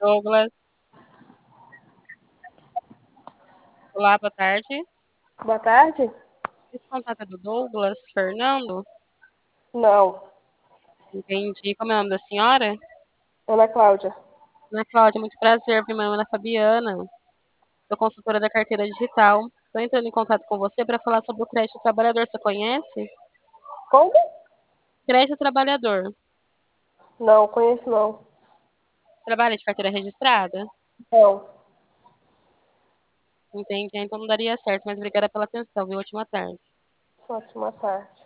Douglas. Olá, boa tarde. Boa tarde? Esse contato é do Douglas Fernando. Não. Entendi. Como é o nome da senhora? Ana Cláudia. Ana Cláudia, muito prazer. Meu nome é Ana Fabiana. Sou consultora da carteira digital. Estou entrando em contato com você para falar sobre o crédito trabalhador. Você conhece? Como? Crédito trabalhador. Não, conheço não. Trabalha de carteira registrada? Não. Entendi. Então não daria certo, mas obrigada pela atenção, viu? Ótima tarde. Ótima tarde.